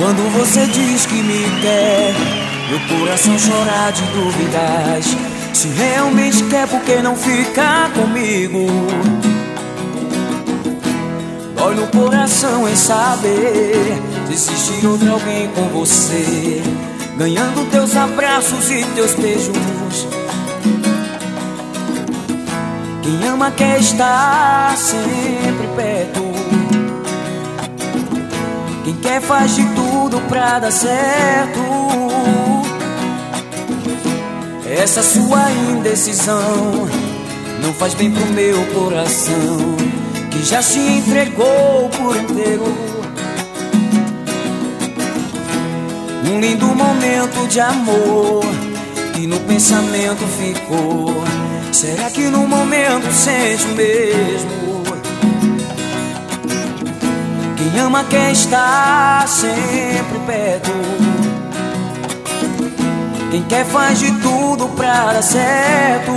Quando você diz que me quer, meu coração chora de dúvidas. Se realmente quer, por que não fica comigo? Dói no coração em saber se existe outro alguém com você, ganhando teus abraços e teus beijos. Quem ama quer estar sempre perto. Quem quer faz de tudo pra dar certo. Essa sua indecisão não faz bem pro meu coração, que já se entregou por inteiro. Um lindo momento de amor que no pensamento ficou. Será que no momento sente o mesmo? Quem ama quer estar sempre perto. Quem quer faz de tudo pra dar certo.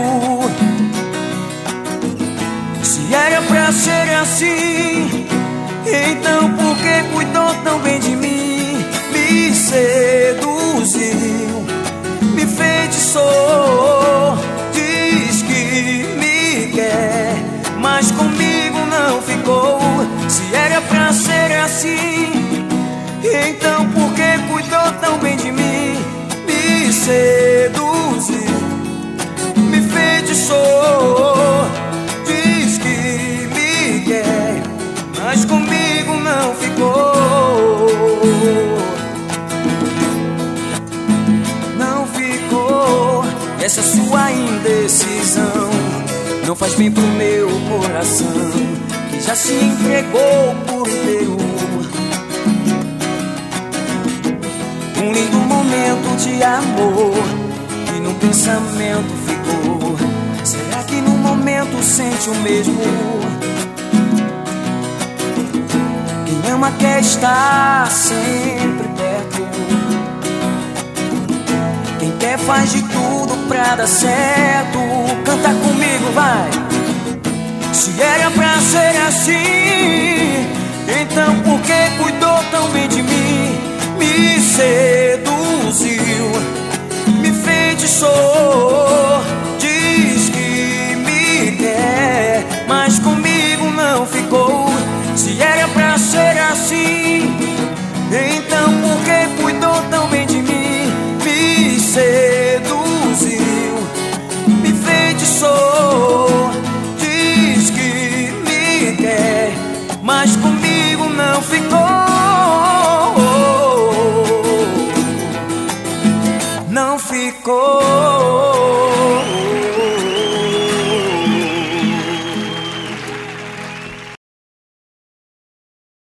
Se era pra ser assim, então por que cuidou tão bem de mim? Me seduziu, me enfeitiçou. Diz que me quer, mas comigo não ficou. Se era pra ser assim, então por que cuidou tão bem de mim? Me seduziu, me enfeitiçou. Diz que me quer, mas comigo não ficou. Não ficou. Essa sua indecisão não faz bem pro meu coração, que já se entregou por inteiro. Um lindo momento de amor que no pensamento ficou. Será que no momento sente o mesmo? Quem ama quer estar sempre perto. Quem quer faz de tudo pra dar certo. Canta comigo, vai! Se era pra ser assim, então por que cuidou tão bem de mim? Me seduziu, me enfeitiçou. Diz que me quer, mas comigo não ficou. Se era pra ser assim, então por que cuidou tão bem de mim? Me seduziu, me enfeitiçou. Diz que me quer, mas comigo não ficou. Não ficou.